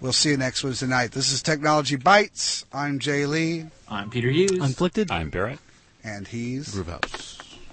We'll see you next Wednesday night. This is Technology Bites. I'm Jay Lee. I'm Peter Hughes. I'm Afflicted. I'm Barrett. And he's Groove House.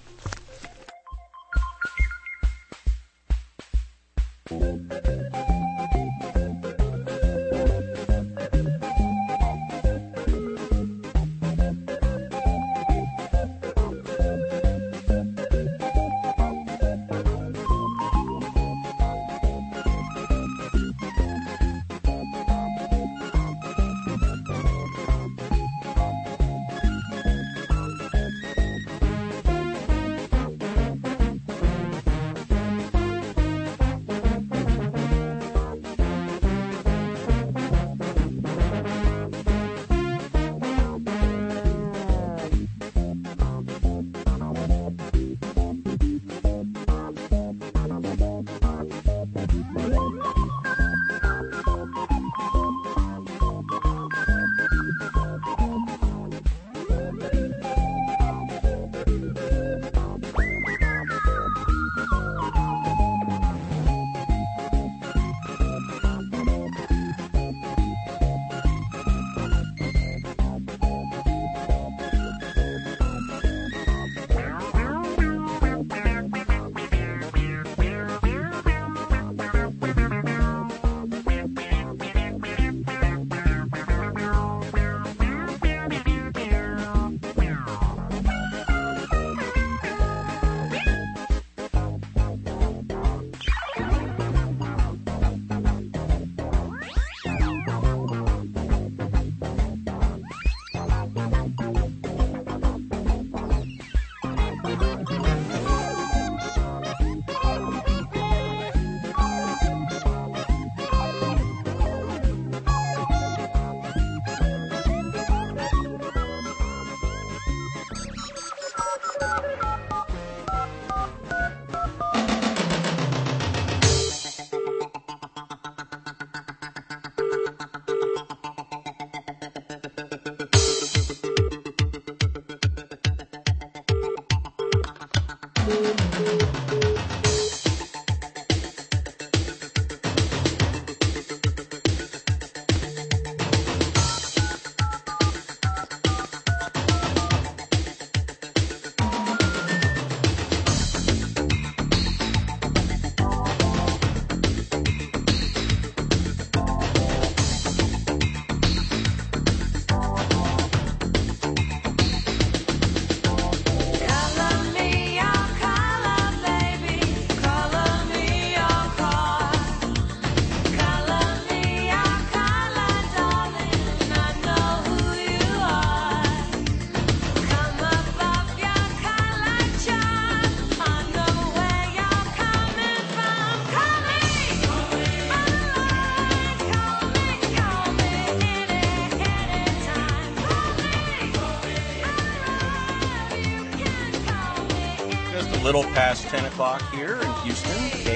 Little past 10 o'clock here in Houston,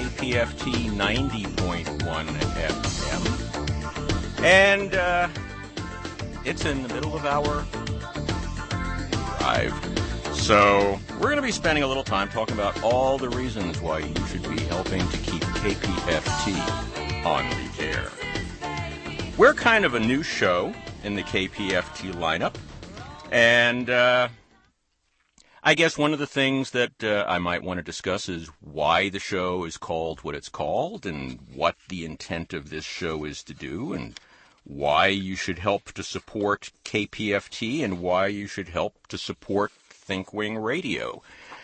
KPFT 90.1 FM. And it's in the middle of our drive. So we're going to be spending a little time talking about all the reasons why you should be helping to keep KPFT on the air. We're kind of a new show in the KPFT lineup. And I guess one of the things that I might want to discuss is why the show is called what it's called and what the intent of this show is to do and why you should help to support KPFT and why you should help to support ThinkWing Radio.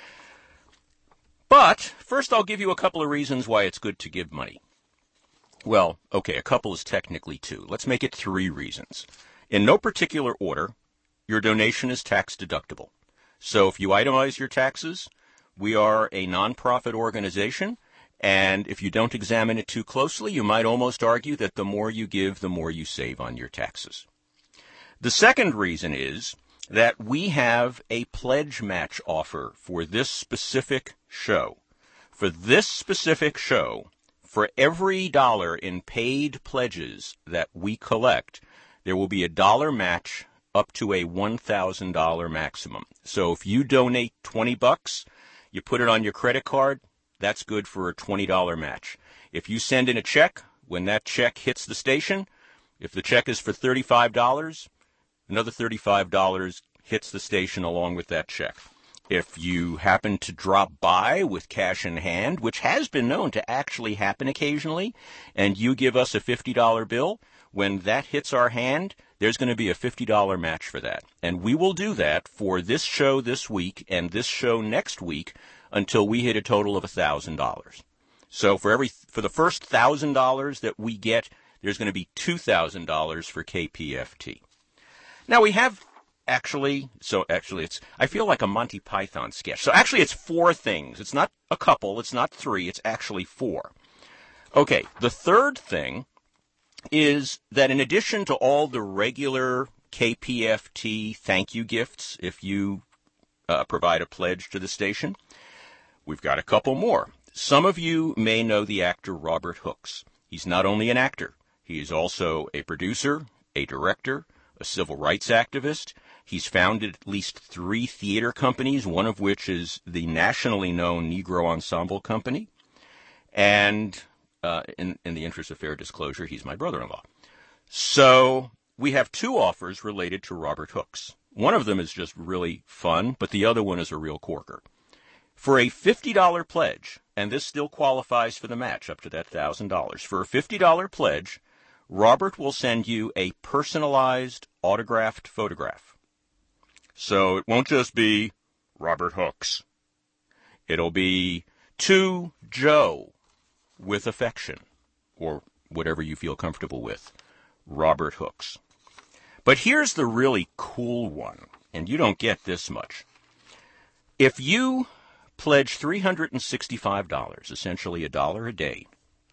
But first I'll give you a couple of reasons why it's good to give money. Well, okay, a couple is technically two. Let's make it three reasons. In no particular order, your donation is tax deductible. So if you itemize your taxes, we are a nonprofit organization, and if you don't examine it too closely, you might almost argue that the more you give, the more you save on your taxes. The second reason is that we have a pledge match offer for this specific show. For this specific show, for every $1 in paid pledges that we collect, there will be a $1 match up to a $1,000 maximum. So if you donate $20, you put it on your credit card, that's good for a $20 match. If you send in a check, when that check hits the station, If the check is for $35, another $35 hits the station along with that check. If you happen to drop by with cash in hand, which has been known to actually happen occasionally, and you give us a $50 bill, when that hits our hand, there's going to be a $50 match for that. And we will do that for this show this week and this show next week until we hit a total of $1,000. So for the first $1,000 that we get, there's going to be $2,000 for KPFT. Now we have I feel like a Monty Python sketch. So actually it's 4 things. It's not a couple, it's not 3, it's actually 4. Okay, the third thing is that in addition to all the regular KPFT thank you gifts, if you provide a pledge to the station, we've got a couple more. Some of you may know the actor Robert Hooks. He's not only an actor, he is also a producer, a director, a civil rights activist. He's founded at least 3 theater companies, one of which is the nationally known Negro Ensemble Company. And in the interest of fair disclosure, he's my brother-in-law. So we have 2 offers related to Robert Hooks. One of them is just really fun, but the other one is a real corker. For a $50 pledge, and this still qualifies for the match up to that $1,000, for a $50 pledge, Robert will send you a personalized autographed photograph. So it won't just be Robert Hooks. It'll be to Joe with affection, or whatever you feel comfortable with, Robert Hooks. But here's the really cool one, and you don't get this much. If you pledge $365, essentially $1 a day,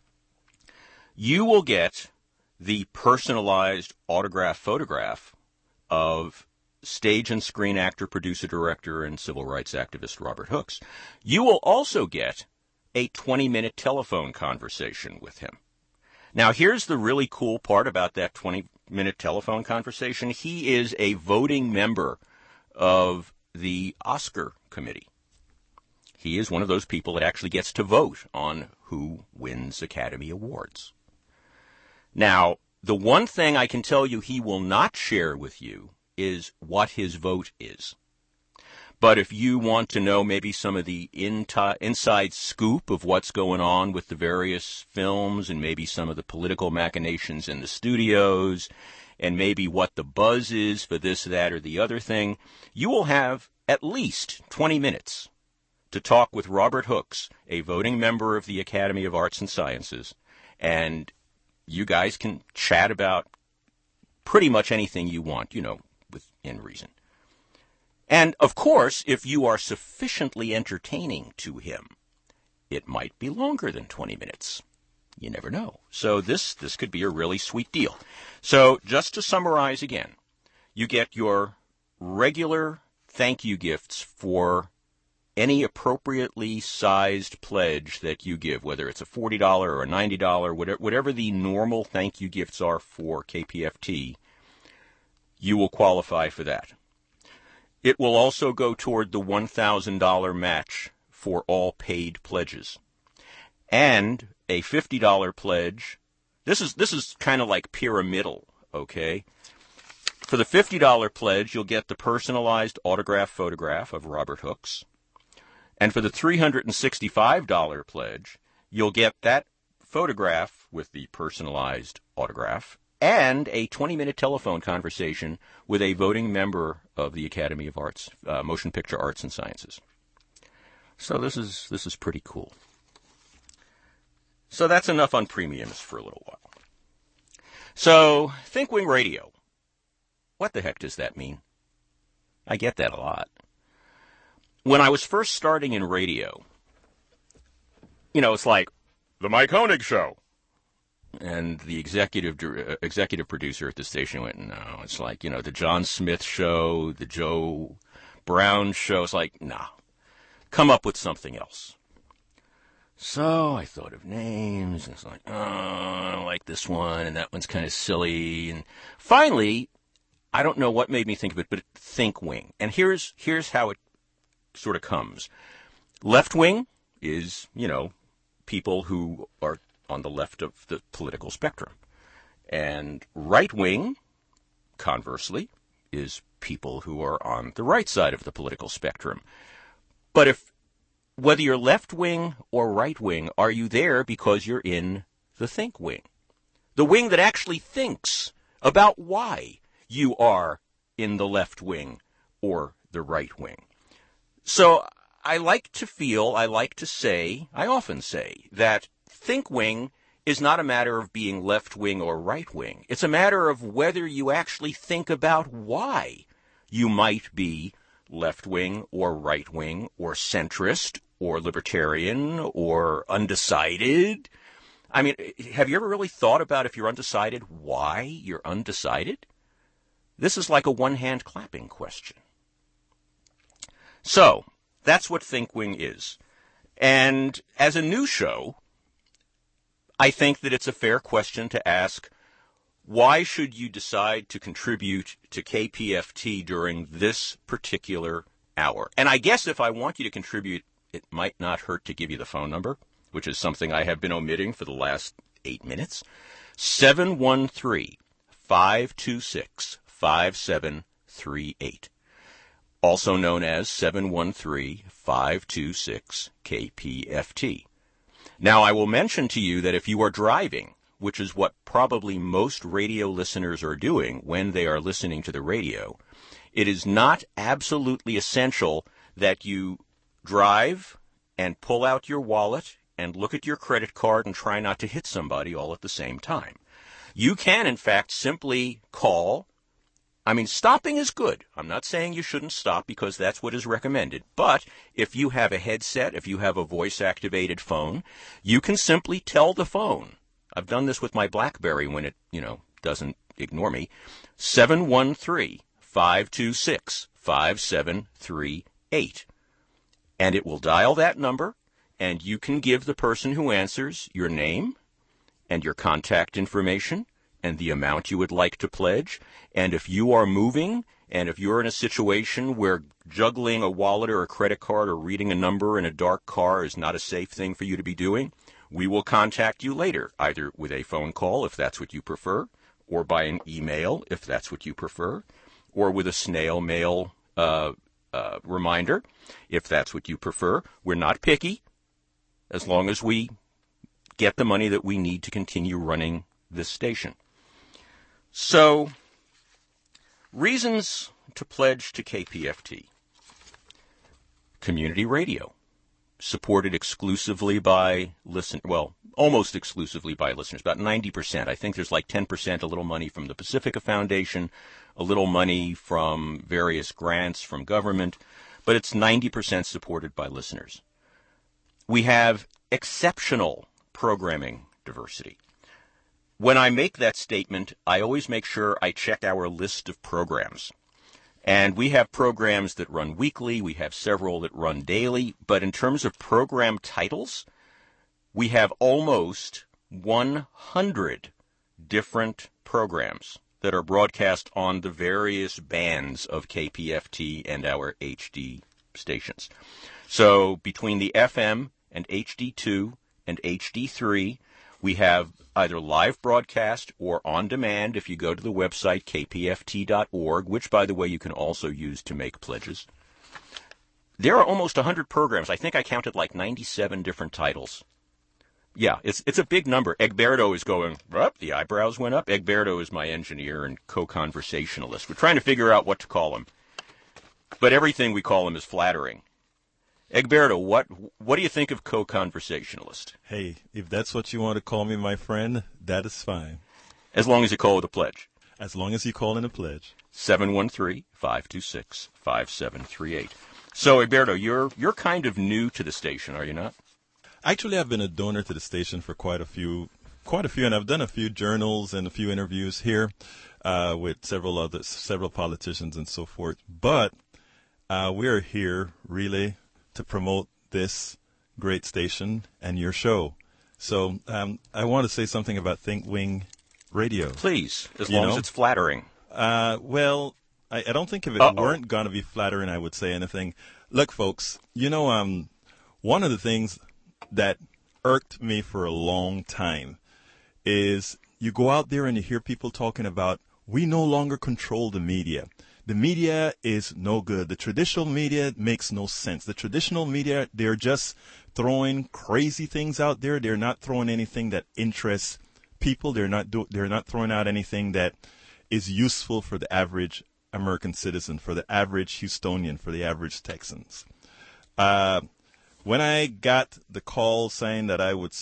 you will get the personalized autograph photograph of stage and screen actor, producer, director, and civil rights activist Robert Hooks. You will also get a 20-minute telephone conversation with him. Now, here's the really cool part about that 20-minute telephone conversation. He is a voting member of the Oscar committee. He is one of those people that actually gets to vote on who wins Academy Awards. Now, the one thing I can tell you he will not share with you is what his vote is. But if you want to know maybe some of the inside scoop of what's going on with the various films and maybe some of the political machinations in the studios and maybe what the buzz is for this, that, or the other thing, you will have at least 20 minutes to talk with Robert Hooks, a voting member of the Academy of Arts and Sciences, and you guys can chat about pretty much anything you want, within reason. And, of course, if you are sufficiently entertaining to him, it might be longer than 20 minutes. You never know. So this could be a really sweet deal. So just to summarize again, you get your regular thank you gifts for any appropriately sized pledge that you give, whether it's a $40 or a $90, whatever the normal thank you gifts are for KPFT, you will qualify for that. It will also go toward the $1,000 match for all paid pledges. And a $50 pledge, this is kind of like pyramidal, okay? For the $50 pledge, you'll get the personalized autograph photograph of Robert Hooks. And for the $365 pledge, you'll get that photograph with the personalized autograph and a 20-minute telephone conversation with a voting member of the Academy of Arts, Motion Picture Arts and Sciences. So this is pretty cool. So that's enough on premiums for a little while. So, ThinkWing Radio. What the heck does that mean? I get that a lot. When I was first starting in radio, it's like, the Mike Honig Show. And the executive producer at the station went, no, it's like, the John Smith Show, the Joe Brown Show. It's like, nah, come up with something else. So I thought of names, and it's like, oh, I don't like this one, and that one's kind of silly. And finally, I don't know what made me think of it, but ThinkWing. And here's how it sort of comes. Left wing is, people who are on the left of the political spectrum. And right wing, conversely, is people who are on the right side of the political spectrum. But whether you're left wing or right wing, are you there because you're in the think wing? The wing that actually thinks about why you are in the left wing or the right wing. So I often say that think wing is not a matter of being left wing or right wing. It's a matter of whether you actually think about why you might be left wing or right wing or centrist or libertarian or undecided. I mean, have you ever really thought about, if you're undecided, why you're undecided? This is like a one-hand clapping question. So, that's what ThinkWing is. And as a new show, I think that it's a fair question to ask, why should you decide to contribute to KPFT during this particular hour? And I guess if I want you to contribute, it might not hurt to give you the phone number, which is something I have been omitting for the last 8 minutes. 713-526-5738. Also known as 713-526-KPFT. Now, I will mention to you that if you are driving, which is what probably most radio listeners are doing when they are listening to the radio, it is not absolutely essential that you drive and pull out your wallet and look at your credit card and try not to hit somebody all at the same time. You can, in fact, simply call. I mean, stopping is good. I'm not saying you shouldn't stop because that's what is recommended. But if you have a headset, if you have a voice-activated phone, you can simply tell the phone. I've done this with my BlackBerry when it, doesn't ignore me. 713-526-5738. And it will dial that number, and you can give the person who answers your name and your contact information and the amount you would like to pledge. And if you are moving, and if you're in a situation where juggling a wallet or a credit card or reading a number in a dark car is not a safe thing for you to be doing, we will contact you later, either with a phone call, if that's what you prefer, or by an email, if that's what you prefer, or with a snail mail reminder, if that's what you prefer. We're not picky, as long as we get the money that we need to continue running this station. So, reasons to pledge to KPFT. Community radio, supported exclusively by almost exclusively by listeners, about 90%. I think there's like 10%, a little money from the Pacifica Foundation, a little money from various grants from government, but it's 90% supported by listeners. We have exceptional programming diversity. When I make that statement, I always make sure I check our list of programs. And we have programs that run weekly, we have several that run daily, but in terms of program titles, we have almost 100 different programs that are broadcast on the various bands of KPFT and our HD stations. So between the FM and HD2 and HD3, we have either live broadcast or on demand if you go to the website kpft.org, which, by the way, you can also use to make pledges. There are almost 100 programs. I think I counted like 97 different titles. Yeah, it's a big number. Egberto is going, the eyebrows went up. Egberto is my engineer and co-conversationalist. We're trying to figure out what to call him. But everything we call him is flattering. Egberto, what do you think of co-conversationalist? Hey, if that's what you want to call me, my friend, that is fine. As long as you call it a pledge. As long as you call in a pledge. 713-526-5738. So, Egberto, you're kind of new to the station, are you not? Actually, I've been a donor to the station for quite a few, and I've done a few journals and a few interviews here with several politicians and so forth. But we're here really to promote this great station and your show. So I want to say something about ThinkWing Radio. Please, as long as it's flattering. Well, I don't think if it weren't going to be flattering, I would say anything. Look, folks, one of the things that irked me for a long time is you go out there and you hear people talking about, we no longer control the media. The media is no good. The traditional media makes no sense. The traditional media, they're just throwing crazy things out there. They're not throwing anything that interests people. They're not throwing out anything that is useful for the average American citizen, for the average Houstonian, for the average Texans. When I got the call saying that I would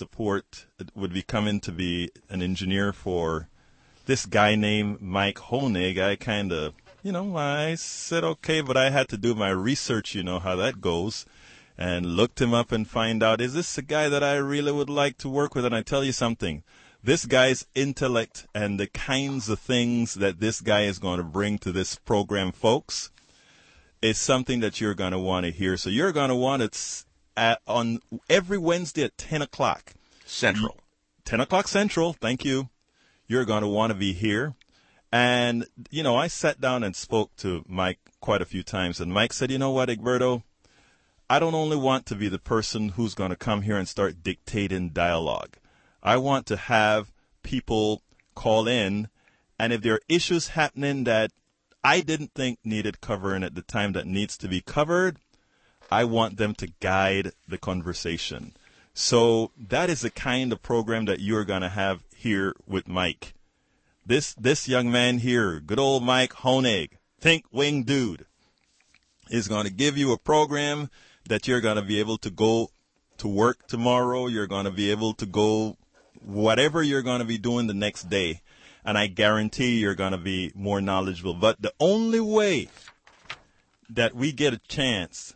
be coming to be an engineer for this guy named Mike Honig, I kind of, I said, okay, but I had to do my research, you know how that goes, and looked him up and find out, is this a guy that I really would like to work with? And I tell you something, this guy's intellect and the kinds of things that this guy is going to bring to this program, folks, is something that you're going to want to hear. So you're going to want it on every Wednesday at 10 o'clock. Central. 10 o'clock Central, thank you. You're going to want to be here. And, I sat down and spoke to Mike quite a few times. And Mike said, you know what, Egberto, I don't only want to be the person who's going to come here and start dictating dialogue. I want to have people call in. And if there are issues happening that I didn't think needed covering at the time that needs to be covered, I want them to guide the conversation. So that is the kind of program that you're going to have here with Mike. This young man here, good old Mike Honig, Think Wing Dude, is going to give you a program that you're going to be able to go to work tomorrow. You're going to be able to go whatever you're going to be doing the next day. And I guarantee you're going to be more knowledgeable. But the only way that we get a chance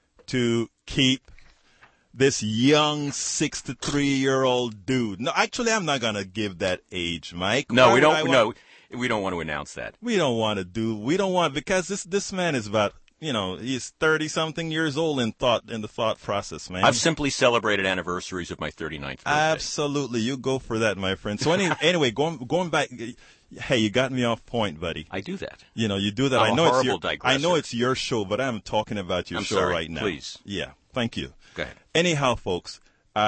to keep this young 63-year-old dude. No, actually, I'm not going to give that age, Mike. No, we don't. No, we don't want to announce that. We don't want because this man is about, he's 30-something years old in the thought process, man. I've simply celebrated anniversaries of my 39th birthday. Absolutely. You go for that, my friend. So anyway, going back, hey, you got me off point, buddy. I do that. You do that. I'm a horrible digressor. I know it's your show, but I'm talking about your show right now. Please. Yeah. Thank you. Go ahead. Anyhow, folks,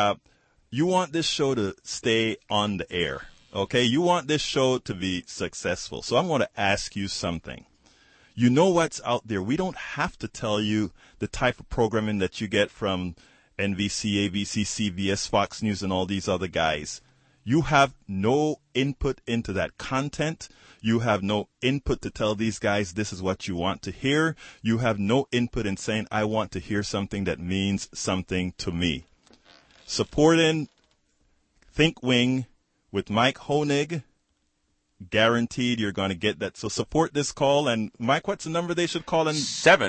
you want this show to stay on the air, okay? You want this show to be successful. So I'm going to ask you something. You know what's out there. We don't have to tell you the type of programming that you get from NBC, ABC, CBS, Fox News, and all these other guys. You have no input into that content. You have no input to tell these guys this is what you want to hear. You have no input in saying, I want to hear something that means something to me. Supporting Think Wing with Mike Honig. Guaranteed you're going to get that. So support this call. And Mike, what's the number they should call in?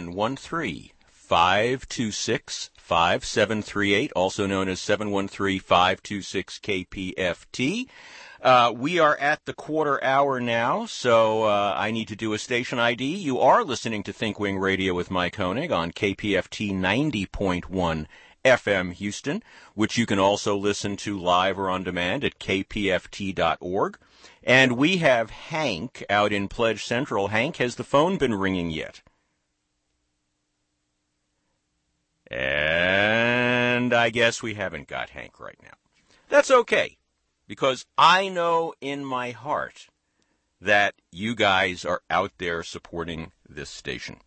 713-526-5738, also known as 713-526-KPFT. We are at the quarter hour now, so I need to do a station ID. You are listening to Think Wing Radio with Mike Honig on KPFT 90.1 FM Houston, which you can also listen to live or on demand at kpft.org. And we have Hank out in Pledge Central. Hank, has the phone been ringing yet? And I guess we haven't got Hank right now. That's okay, because I know in my heart that you guys are out there supporting this station.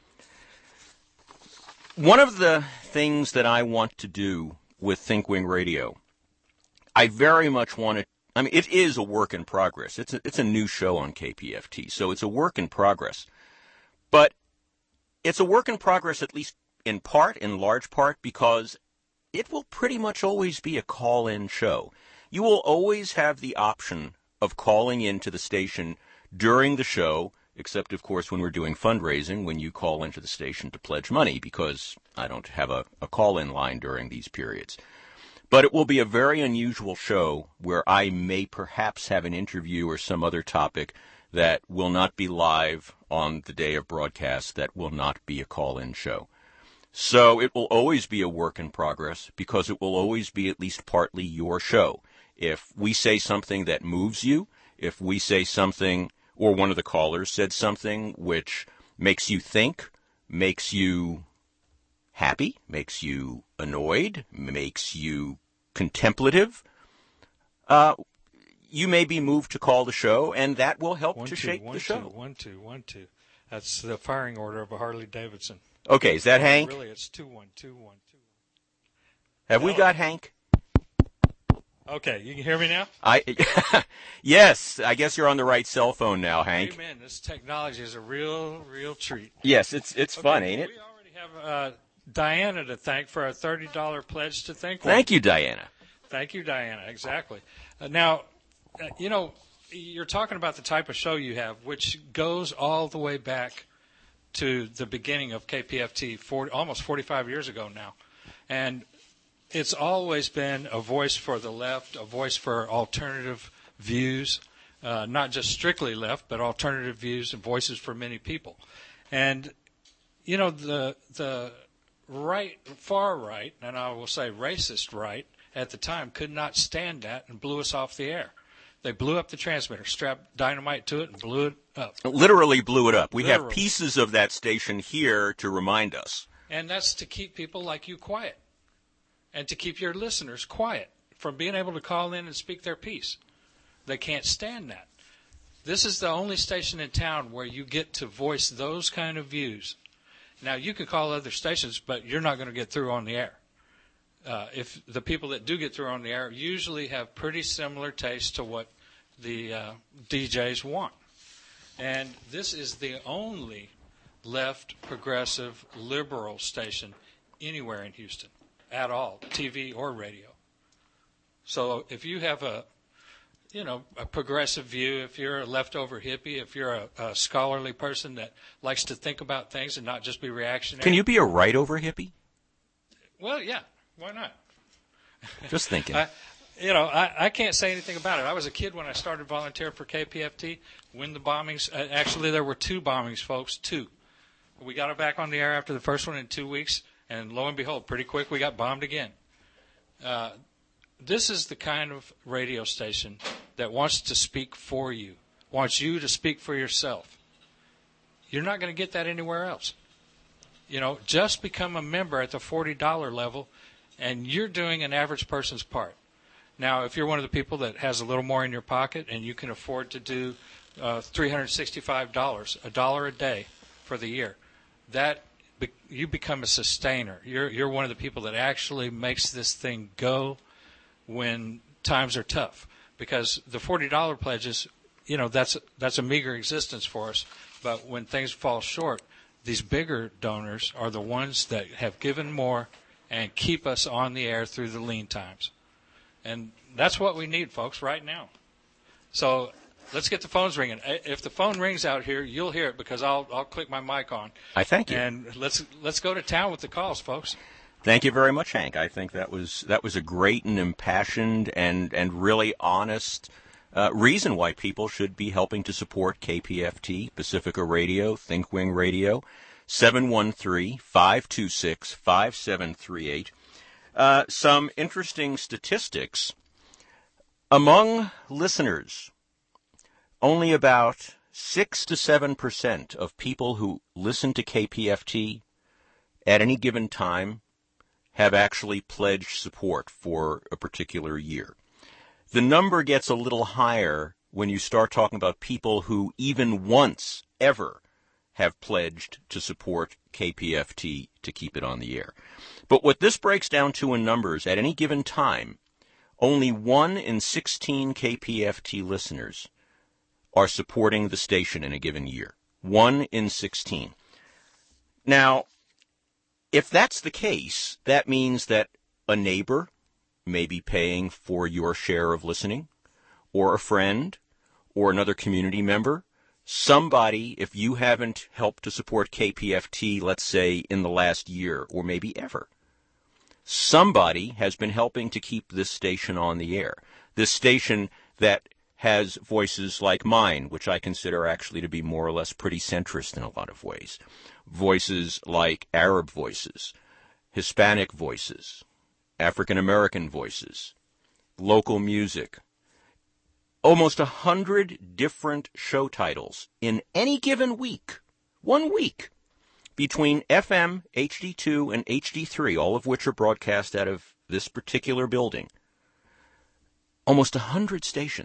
One of the things that I want to do with Think Wing Radio, I very much want to, it is a work in progress. It's a new show on KPFT, so it's a work in progress. But it's a work in progress at least in large part, because it will pretty much always be a call-in show. You will always have the option of calling into the station during the show, except, of course, when we're doing fundraising, when you call into the station to pledge money, because I don't have a call-in line during these periods. But it will be a very unusual show where I may perhaps have an interview or some other topic that will not be live on the day of broadcast, that will not be a call-in show. So it will always be a work in progress, because it will always be at least partly your show. If we say something that moves you, if we say something, or one of the callers said something which makes you think, makes you happy, makes you annoyed, makes you contemplative, you may be moved to call the show, and that will help to shape the show. 1 2 1 2. That's the firing order of a Harley Davidson. Okay, is that Hank? Really, it's 2 1 2 1 2. Have we got Hank? Okay, you can hear me now? Yes, I guess you're on the right cell phone now, Hank. Amen. This technology is a real treat. Yes, it's fun, ain't it? We already have Diana to thank for our $30 pledge to ThinkWing. Thank you, Diana. Thank you, Diana. Exactly. Now, you're talking about the type of show you have, which goes all the way back to the beginning of KPFT, almost 45 years ago now. And it's always been a voice for the left, a voice for alternative views, not just strictly left, but alternative views and voices for many people. And, the right, far right, and I will say racist right, at the time could not stand that and blew us off the air. They blew up the transmitter, strapped dynamite to it, and blew it up. Literally blew it up. We have pieces of that station here to remind us. And that's to keep people like you quiet, and to keep your listeners quiet from being able to call in and speak their piece. They can't stand that. This is the only station in town where you get to voice those kind of views. Now, you can call other stations, but you're not going to get through on the air. If the people that do get through on the air usually have pretty similar tastes to what the DJs want. And this is the only left, progressive, liberal station anywhere in Houston at all, TV or radio. So if you have a progressive view, if you're a leftover hippie, if you're a scholarly person that likes to think about things and not just be reactionary. Can you be a right-over hippie? Well, yeah. Why not? Just thinking. I can't say anything about it. I was a kid when I started volunteering for KPFT. When the bombings, actually there were 2 bombings, folks, 2. We got it back on the air after the first one in 2 weeks, and lo and behold, pretty quick we got bombed again. This is the kind of radio station that wants to speak for you, wants you to speak for yourself. You're not going to get that anywhere else. Just become a member at the $40 level, and you're doing an average person's part. Now, if you're one of the people that has a little more in your pocket and you can afford to do $365, $1 a day for the year, you become a sustainer. You're one of the people that actually makes this thing go when times are tough. Because the $40 pledges, that's a meager existence for us. But when things fall short, these bigger donors are the ones that have given more and keep us on the air through the lean times. And that's what we need, folks, right now. So let's get the phones ringing. If the phone rings out here, you'll hear it because I'll click my mic on. I thank you. And let's go to town with the calls, folks. Thank you very much, Hank. I think that was a great and impassioned and really honest reason why people should be helping to support KPFT, Pacifica Radio, ThinkWing Radio, 713-526-5738. Some interesting statistics. Among listeners, only about 6 to 7% of people who listen to KPFT at any given time have actually pledged support for a particular year. The number gets a little higher when you start talking about people who even once ever have pledged to support KPFT to keep it on the air. But what this breaks down to in numbers, at any given time, only 1 in 16 KPFT listeners are supporting the station in a given year. 1 in 16. Now, if that's the case, that means that a neighbor may be paying for your share of listening, or a friend, or another community member. Somebody, if you haven't helped to support KPFT, let's say, in the last year, or maybe ever, somebody has been helping to keep this station on the air. This station that has voices like mine, which I consider actually to be more or less pretty centrist in a lot of ways. Voices like Arab voices, Hispanic voices, African American voices, local music. Almost 100 different show titles in any given week, 1 week, between FM, HD2, and HD3, all of which are broadcast out of this particular building. Almost 100 stations.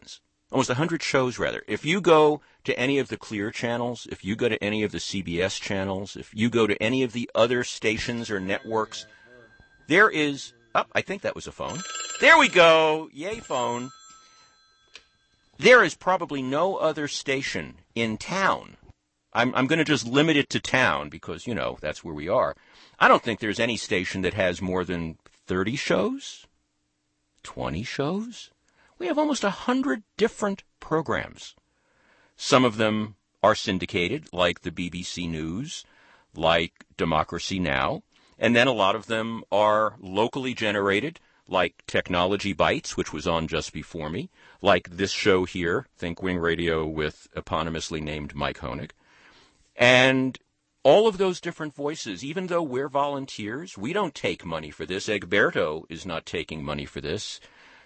Almost 100 shows, rather. If you go to any of the Clear channels, if you go to any of the CBS channels, if you go to any of the other stations or networks, there is... Oh, I think that was a phone. There we go. Yay, phone. There is probably no other station in town. I'm going to just limit it to town because, you know, that's where we are. I don't think there's any station that has more than 30 shows, 20 shows. We have almost 100 different programs. Some of them are syndicated, like the BBC News, like Democracy Now!, and then a lot of them are locally generated, like Technology Bites, which was on just before me, like this show here, ThinkWing Radio, with eponymously named Mike Honig. And all of those different voices, even though we're volunteers, we don't take money for this. Egberto is not taking money for this.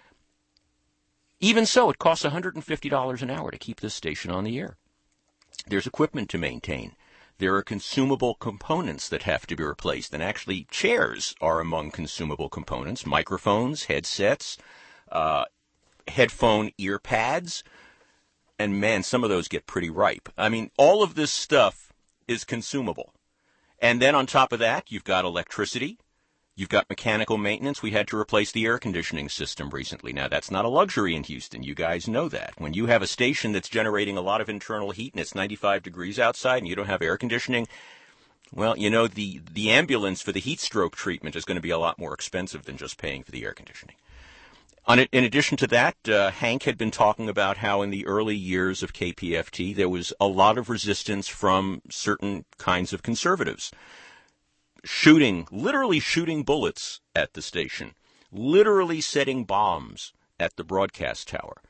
Even so, it costs $150 an hour to keep this station on the air. There's equipment to maintain. There are consumable components that have to be replaced, and actually chairs are among consumable components. Microphones, headsets, headphone ear pads, and man, some of those get pretty ripe. I mean, all of this stuff is consumable. And then on top of that, you've got electricity. You've got mechanical maintenance. We had to replace the air conditioning system recently. Now, that's not a luxury in Houston. You guys know that. When you have a station that's generating a lot of internal heat and it's 95 degrees outside and you don't have air conditioning, well, you know, the ambulance for the heat stroke treatment is going to be a lot more expensive than just paying for the air conditioning. In addition to that, Hank had been talking about how in the early years of KPFT, there was a lot of resistance from certain kinds of conservatives. Literally shooting bullets at the station, literally setting bombs at the broadcast tower.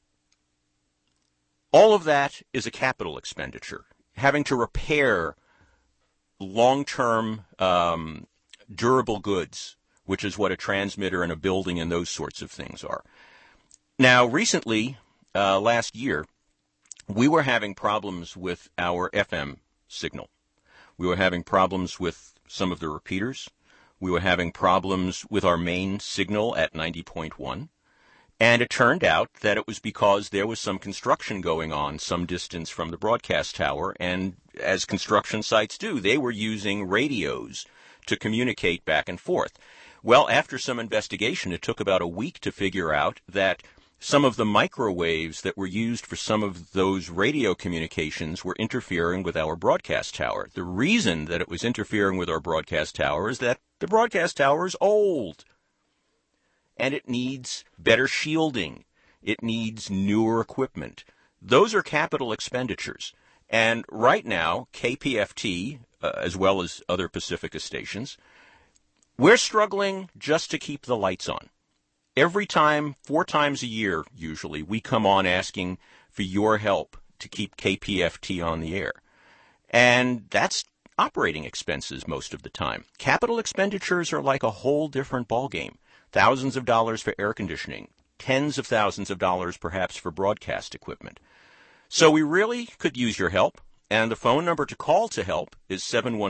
All of that is a capital expenditure. Having to repair long-term durable goods, which is what a transmitter and a building and those sorts of things are. Now, recently, last year, we were having problems with our FM signal. We were having problems with some of the repeaters. We were having problems with our main signal at 90.1. And it turned out that it was because there was some construction going on some distance from the broadcast tower. And as construction sites do, they were using radios to communicate back and forth. Well, after some investigation, it took about a week to figure out that some of the microwaves that were used for some of those radio communications were interfering with our broadcast tower. The reason that it was interfering with our broadcast tower is that the broadcast tower is old. And it needs better shielding. It needs newer equipment. Those are capital expenditures. And right now, KPFT, as well as other Pacifica stations, we're struggling just to keep the lights on. Every time, 4 times a year, usually, we come on asking for your help to keep KPFT on the air. And that's operating expenses most of the time. Capital expenditures are like a whole different ballgame. Thousands of dollars for air conditioning, tens of thousands of dollars perhaps for broadcast equipment. So we really could use your help. And the phone number to call to help is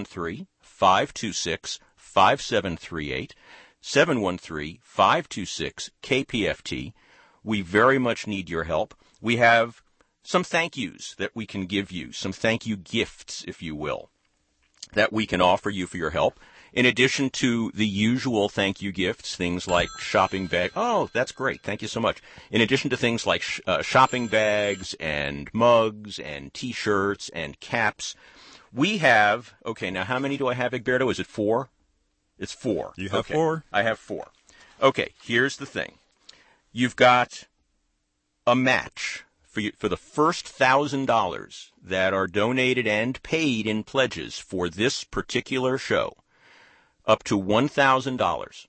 713-526-5738. 713-526-KPFT. We very much need your help. We have some thank yous that we can give you, some thank you gifts, if you will, that we can offer you for your help. In addition to the usual thank you gifts, things like shopping bag. Oh, that's great. Thank you so much. In addition to things like shopping bags and mugs and T-shirts and caps, we have, okay, now how many do I have, Egberto? Is it 4? It's 4. You have 4? I have 4. Okay, here's the thing. You've got a match for the first $1,000 that are donated and paid in pledges for this particular show, up to $1,000.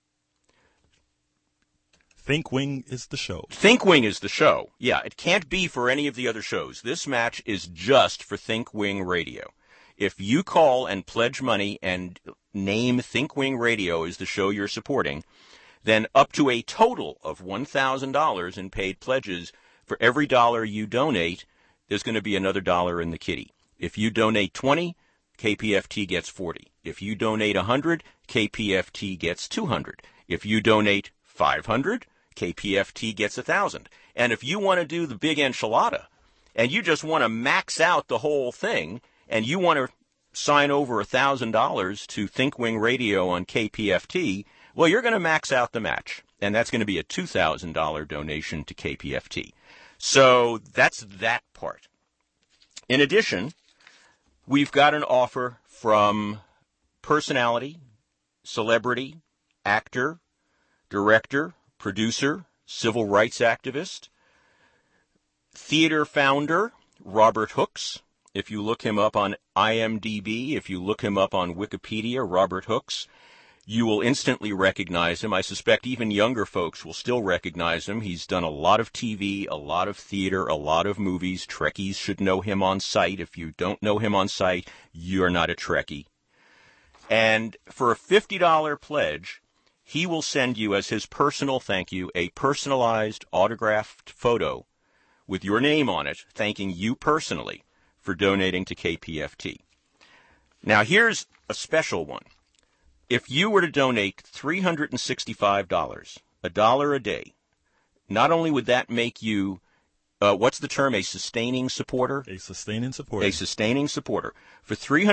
ThinkWing is the show. ThinkWing is the show. Yeah, it can't be for any of the other shows. This match is just for ThinkWing Radio. If you call and pledge money and name ThinkWing Radio as the show you're supporting, then up to a total of $1,000 in paid pledges, for every dollar you donate, there's going to be another dollar in the kitty. If you donate 20, KPFT gets 40. If you donate 100, KPFT gets 200. If you donate 500, KPFT gets 1,000. And if you want to do the big enchilada and you just want to max out the whole thing and you want to sign over $1,000 to ThinkWing Radio on KPFT, well, you're going to max out the match. And that's going to be a $2,000 donation to KPFT. So that's that part. In addition, we've got an offer from personality, celebrity, actor, director, producer, civil rights activist, theater founder, Robert Hooks. If you look him up on IMDb, if you look him up on Wikipedia, Robert Hooks, you will instantly recognize him. I suspect even younger folks will still recognize him. He's done a lot of TV, a lot of theater, a lot of movies. Trekkies should know him on sight. If you don't know him on sight, you're not a Trekkie. And for a $50 pledge, he will send you as his personal thank you a personalized autographed photo with your name on it, thanking you personally for donating to KPFT. Now, here's a special one. If you were to donate $365, $1 a day, not only would that make you, what's the term, a sustaining supporter? A sustaining supporter. A sustaining supporter. For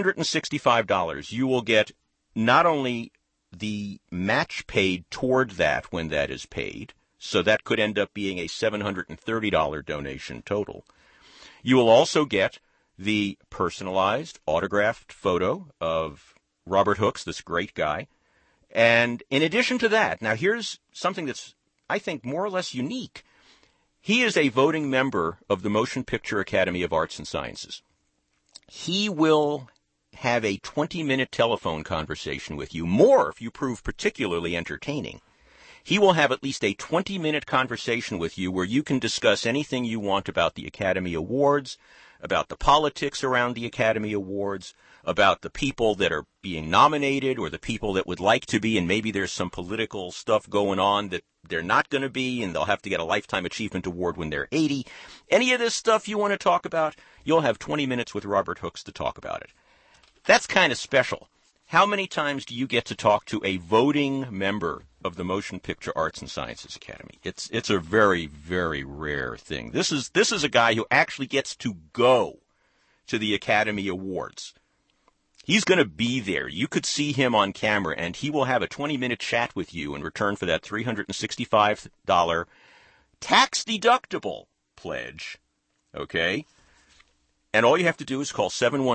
$365, you will get not only the match paid toward that when that is paid, so that could end up being a $730 donation total. You will also get the personalized autographed photo of Robert Hooks, this great guy. And in addition to that, now here's something that's, I think, more or less unique. He is a voting member of the Motion Picture Academy of Arts and Sciences. He will have a 20-minute telephone conversation with you, more if you prove particularly entertaining. He will have at least a 20-minute conversation with you where you can discuss anything you want about the Academy Awards, about the politics around the Academy Awards, about the people that are being nominated or the people that would like to be, and maybe there's some political stuff going on that they're not going to be, and they'll have to get a Lifetime Achievement Award when they're 80. Any of this stuff you want to talk about, you'll have 20 minutes with Robert Hooks to talk about it. That's kind of special. How many times do you get to talk to a voting member of the Motion Picture Arts and Sciences Academy? It's a very, very rare thing. This is a guy who actually gets to go to the Academy Awards. He's going to be there. You could see him on camera, and he will have a 20-minute chat with you in return for that $365 tax-deductible pledge, okay? And all you have to do is call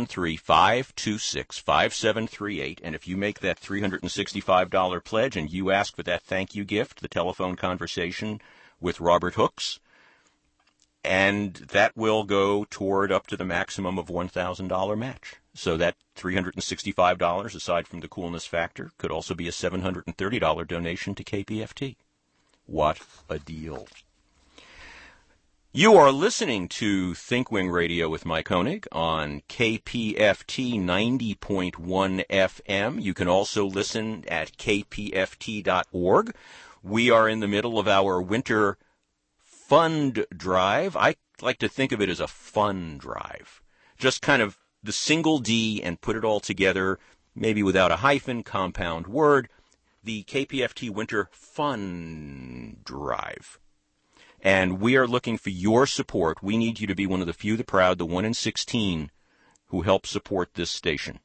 713-526-5738, and if you make that $365 pledge and you ask for that thank you gift, the telephone conversation with Robert Hooks, and that will go toward up to the maximum of $1,000 match. So that $365, aside from the coolness factor, could also be a $730 donation to KPFT. What a deal. You are listening to ThinkWing Radio with Mike Koenig on KPFT 90.1 FM. You can also listen at kpft.org. We are in the middle of our winter fund drive. I like to think of it as a fun drive. Just kind of the single D and put it all together, maybe without a hyphen, compound word, the KPFT Winter Fun Drive. And we are looking for your support. We need you to be one of the few, the proud, the 1 in 16 who help support this station.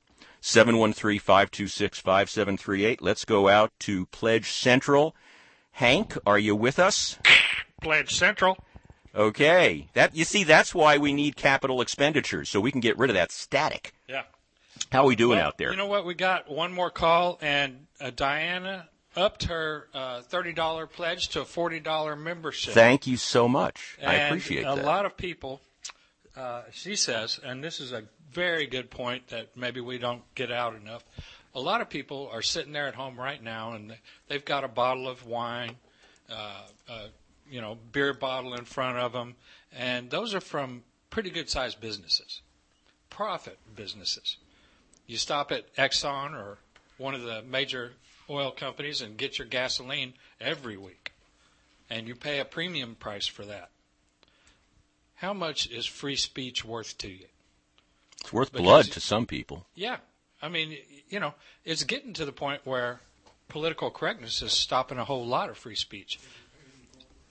713-526-5738. Let's go out to Pledge Central. Hank, are you with us? Pledge Central. Okay. You see, that's why we need capital expenditures, so we can get rid of that static. Yeah. How are we doing out there? You know what? We got one more call, and Diana upped her $30 pledge to a $40 membership. Thank you so much. And I appreciate that. A lot of people, she says, and this is a very good point that maybe we don't get out enough, a lot of people are sitting there at home right now, and they've got a bottle of wine, beer bottle in front of them, and those are from pretty good-sized businesses, profit businesses. You stop at Exxon or one of the major oil companies and get your gasoline every week, and you pay a premium price for that. How much is free speech worth to you? It's worth blood to some people. Yeah. I mean, it's getting to the point where political correctness is stopping a whole lot of free speech.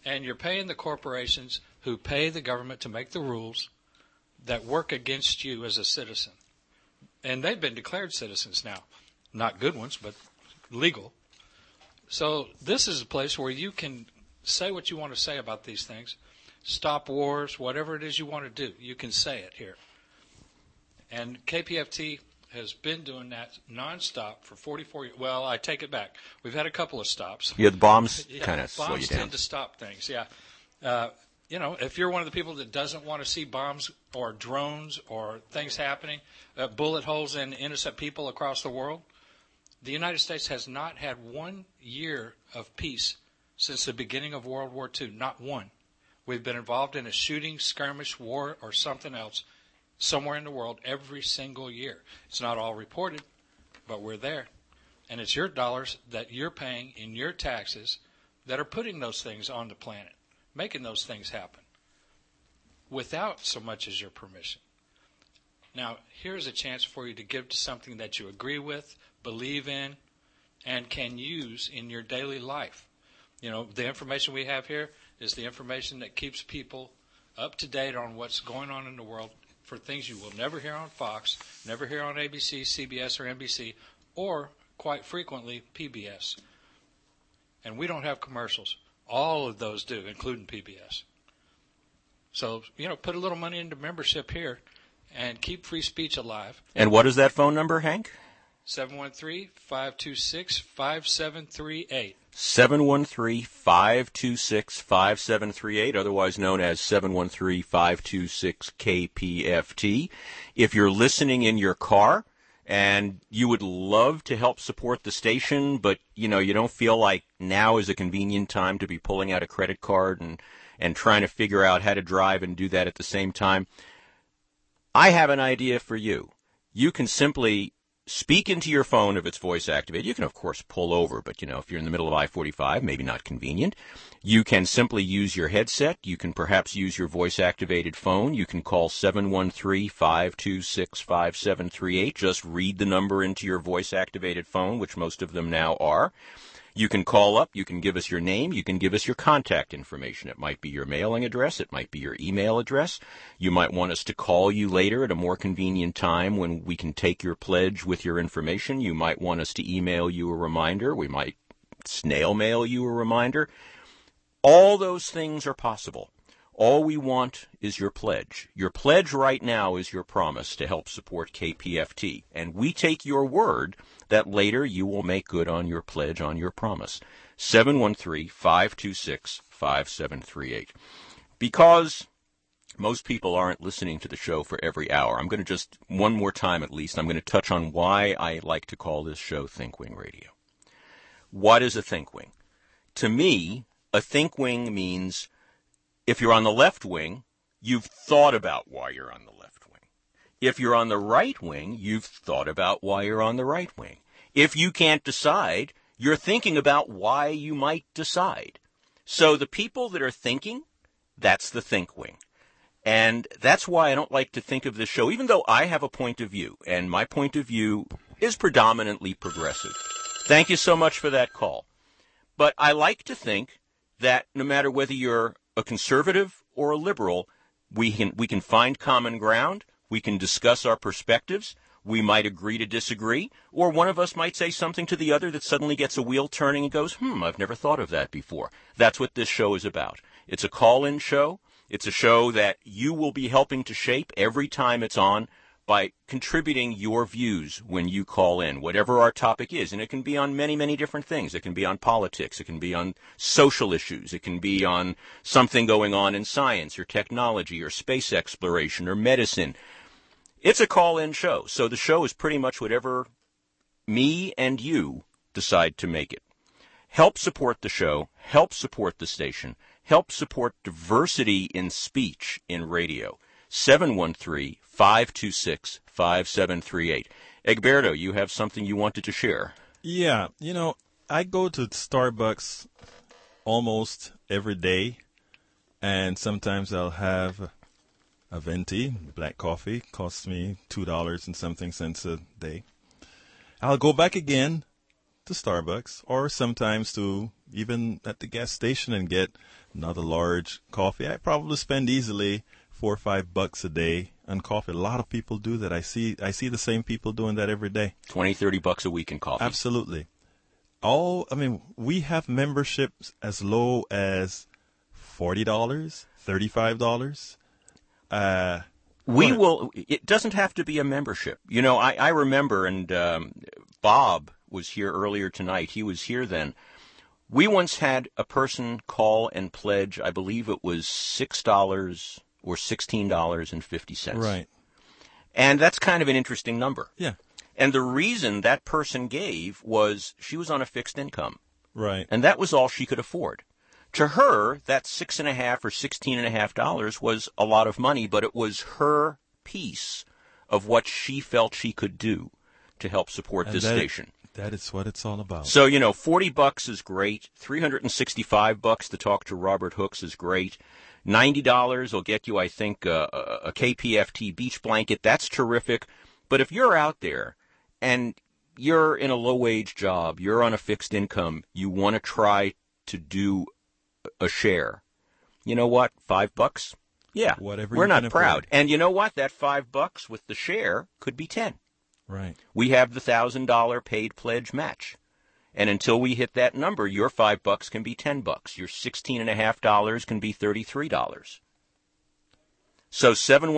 And you're paying the corporations who pay the government to make the rules that work against you as a citizen. And they've been declared citizens now. Not good ones, but legal. So this is a place where you can say what you want to say about these things. Stop wars, whatever it is you want to do. You can say it here. And KPFT has been doing that nonstop for 44 years. Well, I take it back. We've had a couple of stops. Yeah, the bombs kind of slow you Bombs down. tend to stop things, yeah. If you're one of the people that doesn't want to see bombs or drones or things happening, bullet holes in innocent people across the world, the United States has not had 1 year of peace since the beginning of World War II. Not one. We've been involved in a shooting, skirmish, war, or something else somewhere in the world every single year. It's not all reported, but we're there. And it's your dollars that you're paying in your taxes that are putting those things on the planet, making those things happen, without so much as your permission. Now, here's a chance for you to give to something that you agree with, believe in, and can use in your daily life. The information we have here is the information that keeps people up to date on what's going on in the world, for things you will never hear on Fox, never hear on ABC, CBS, or NBC, or quite frequently PBS. And we don't have commercials. All of those do, including PBS. So, put a little money into membership here and keep free speech alive. And what is that phone number, Hank? 713-526-5738. 713-526-5738, otherwise known as 713-526-KPFT. If you're listening in your car and you would love to help support the station, but you don't feel like now is a convenient time to be pulling out a credit card and trying to figure out how to drive and do that at the same time, I have an idea for you. You can simply speak into your phone if it's voice activated. You can, of course, pull over, but, if you're in the middle of I-45, maybe not convenient. You can simply use your headset. You can perhaps use your voice-activated phone. You can call 713-526-5738. Just read the number into your voice-activated phone, which most of them now are. You can call up. You can give us your name. You can give us your contact information. It might be your mailing address. It might be your email address. You might want us to call you later at a more convenient time when we can take your pledge with your information. You might want us to email you a reminder. We might snail mail you a reminder. All those things are possible. All we want is your pledge. Your pledge right now is your promise to help support KPFT. And we take your word that later you will make good on your pledge, on your promise. 713-526-5738. Because most people aren't listening to the show for every hour, I'm going to just, one more time at least, I'm going to touch on why I like to call this show ThinkWing Radio. What is a ThinkWing? To me, a ThinkWing means if you're on the left wing, you've thought about why you're on the left wing. If you're on the right wing, you've thought about why you're on the right wing. If you can't decide, you're thinking about why you might decide. So the people that are thinking, that's the think wing. And that's why I don't like to think of this show, even though I have a point of view, and my point of view is predominantly progressive. Thank you so much for that call. But I like to think that no matter whether you're a conservative or a liberal, we can find common ground, we can discuss our perspectives, we might agree to disagree, or one of us might say something to the other that suddenly gets a wheel turning and goes, I've never thought of that before. That's what this show is about. It's a call-in show. It's a show that you will be helping to shape every time it's on by contributing your views when you call in, whatever our topic is. And it can be on many, many different things. It can be on politics. It can be on social issues. It can be on something going on in science or technology or space exploration or medicine. It's a call-in show. So the show is pretty much whatever me and you decide to make it. Help support the show. Help support the station. Help support diversity in speech in radio. 713-526-5738. Egberto, you have something you wanted to share. Yeah, I go to Starbucks almost every day, and sometimes I'll have a venti, black coffee, costs me $2 and something cents a day. I'll go back again to Starbucks, or sometimes to even at the gas station and get another large coffee. I probably spend easily $4 or $5 a day on coffee. A lot of people do that. I see the same people doing that every day. $20-$30 a week in coffee. Absolutely. We have memberships as low as $40, $35. It doesn't have to be a membership. I remember, and Bob was here earlier tonight. He was here then. We once had a person call and pledge, I believe it was $6 or $16.50. Right. And that's kind of an interesting number. Yeah. And the reason that person gave was she was on a fixed income. Right. And that was all she could afford. To her, that $6.50 or $16.50 was a lot of money, but it was her piece of what she felt she could do to help support this station. That is what it's all about. So, $40 is great. $365 to talk to Robert Hooks is great. $90 will get you, I think, a KPFT beach blanket. That's terrific. But if you're out there and you're in a low-wage job, you're on a fixed income, you want to try to do a share, you know what? $5? Yeah, whatever. We're not proud. And you know what? That $5 with the share could be 10. Right. We have the $1,000 paid pledge match. And until we hit that number, your $5 can be $10. Your $16.50 can be $33. So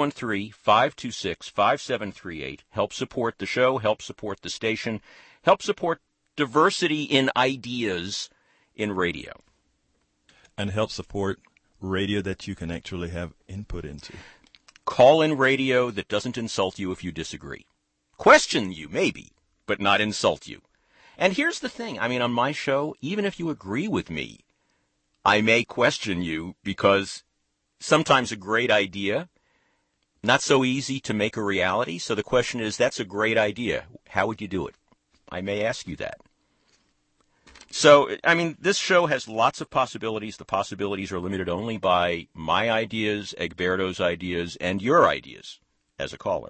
713-526-5738. Help support the show, help support the station, help support diversity in ideas in radio. And help support radio that you can actually have input into. Call-in radio that doesn't insult you if you disagree. Question you, maybe, but not insult you. And here's the thing. On my show, even if you agree with me, I may question you because sometimes a great idea, not so easy to make a reality. So the question is, that's a great idea. How would you do it? I may ask you that. So, this show has lots of possibilities. The possibilities are limited only by my ideas, Egberto's ideas, and your ideas as a caller.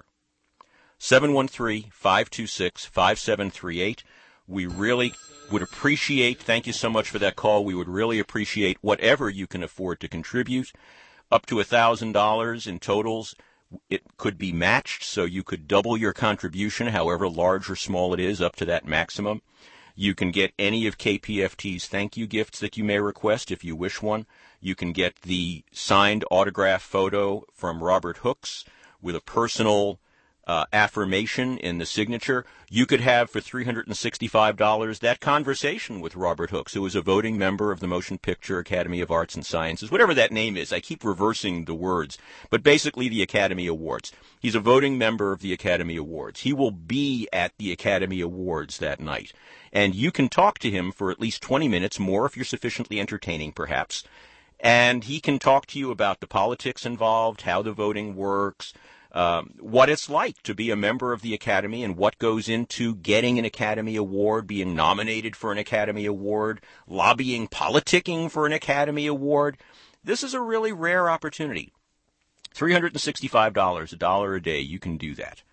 713-526-5738. We really would appreciate, thank you so much for that call, we would really appreciate whatever you can afford to contribute. Up to $1,000 in totals, it could be matched, so you could double your contribution, however large or small it is, up to that maximum. You can get any of KPFT's thank you gifts that you may request if you wish one. You can get the signed autograph photo from Robert Hooks with a personal affirmation in the signature. You could have, for $365, that conversation with Robert Hooks, who is a voting member of the Motion Picture Academy of Arts and Sciences, whatever that name is. I keep reversing the words, but basically the Academy Awards. He's a voting member of the Academy Awards. He will be at the Academy Awards that night, and you can talk to him for at least 20 minutes, more if you're sufficiently entertaining, perhaps, and he can talk to you about the politics involved, how the voting works, what it's like to be a member of the Academy and what goes into getting an Academy Award, being nominated for an Academy Award, lobbying, politicking for an Academy Award. This is a really rare opportunity. $365, $1 a day, you can do that.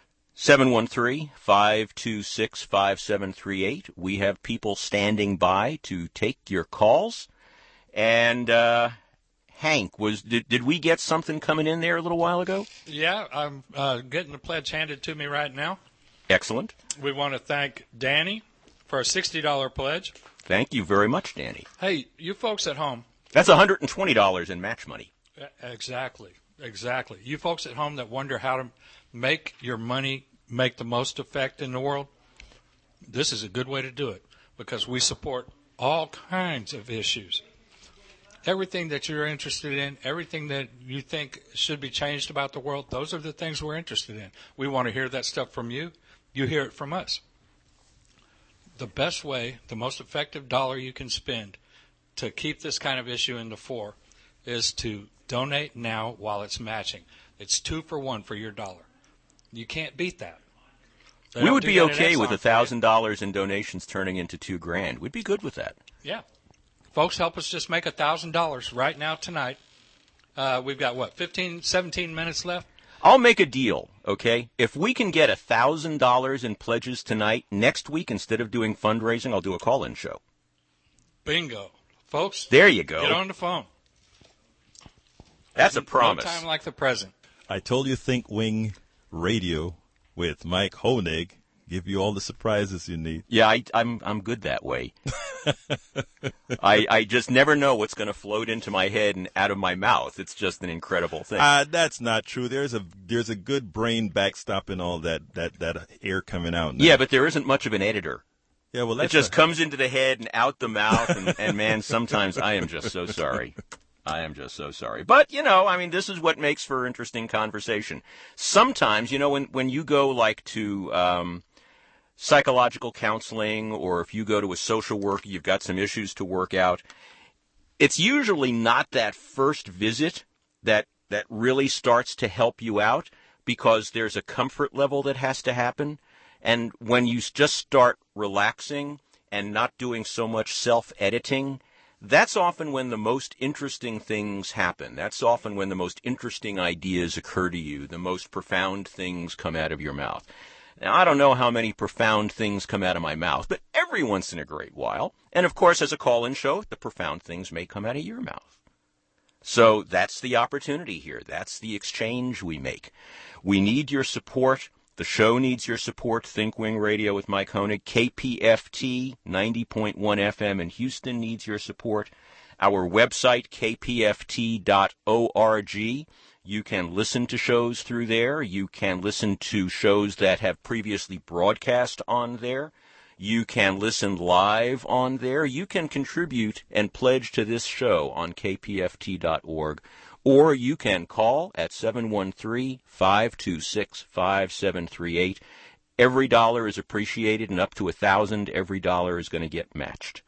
713-526-5738. We have people standing by to take your calls. And Hank, did we get something coming in there a little while ago? Yeah, I'm getting the pledge handed to me right now. Excellent. We want to thank Danny for a $60 pledge. Thank you very much, Danny. Hey, you folks at home. That's $120 in match money. Exactly. You folks at home that wonder how to make your money make the most effect in the world, this is a good way to do it because we support all kinds of issues. Everything that you're interested in, everything that you think should be changed about the world, those are the things we're interested in. We want to hear that stuff from you. You hear it from us. The best way, the most effective dollar you can spend to keep this kind of issue in the fore is to donate now while it's matching. It's 2 for 1 for your dollar. You can't beat that. We would be okay with $1,000 in donations turning into $2,000. We'd be good with that. Yeah. Folks, help us just make $1,000 right now tonight. We've got, 17 minutes left? I'll make a deal, okay? If we can get $1,000 in pledges tonight, next week, instead of doing fundraising, I'll do a call-in show. Bingo. Folks, there you go. Get on the phone. That's a promise. No time like the present. I told you Think Wing Radio with Mike Honig. Give you all the surprises you need. Yeah, I'm good that way. I just never know what's going to float into my head and out of my mouth. It's just an incredible thing. That's not true. There's a good brain backstop in all that air coming out now. Yeah, but there isn't much of an editor. Yeah, well, it just comes into the head and out the mouth, and man, sometimes I am just so sorry. I am just so sorry. But, this is what makes for interesting conversation. Sometimes, when you go like to psychological counseling, or if you go to a social worker, you've got some issues to work out, it's usually not that first visit that really starts to help you out, because there's a comfort level that has to happen. And when you just start relaxing and not doing so much self-editing, that's often when the most interesting things happen. That's often when the most interesting ideas occur to you, the most profound things come out of your mouth. Now, I don't know how many profound things come out of my mouth, but every once in a great while, and of course as a call-in show, the profound things may come out of your mouth. So that's the opportunity here. That's the exchange we make. We need your support. The show needs your support. Think Wing Radio with Mike Honig. KPFT 90.1 FM in Houston needs your support. Our website, kpft.org. You can listen to shows through there. You can listen to shows that have previously broadcast on there. You can listen live on there. You can contribute and pledge to this show on kpft.org. Or you can call at 713-526-5738. Every dollar is appreciated, and up to $1,000, every dollar is going to get matched.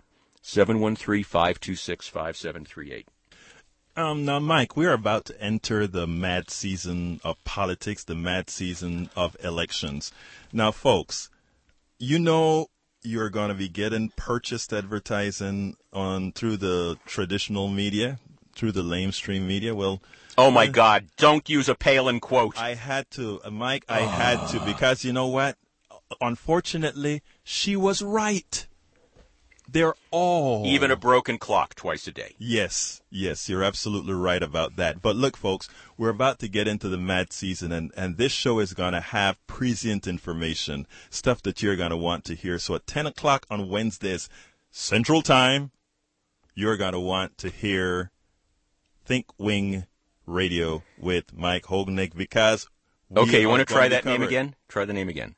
713-526-5738. Now, Mike, we're about to enter the mad season of politics, the mad season of elections. Now, folks, you're going to be getting purchased advertising through the traditional media, through the lamestream media. Well, oh my God, don't use a Palin quote. I had to, Mike, I had to, because you know what? Unfortunately, she was right. They're all... Even a broken clock twice a day. Yes, you're absolutely right about that. But look, folks, we're about to get into the mad season, and this show is going to have prescient information, stuff that you're going to want to hear. So at 10 o'clock on Wednesdays, Central Time, you're going to want to hear Think Wing Radio with Mike Honig, because... Okay, you want to try that name again? Try the name again.